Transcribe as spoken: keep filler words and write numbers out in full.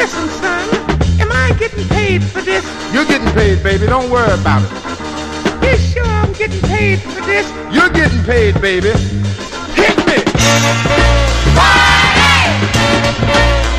listen, son, am I getting paid for this? You're getting paid, baby. Don't worry about it. You sure I'm getting paid for this? You're getting paid, baby. Hit me!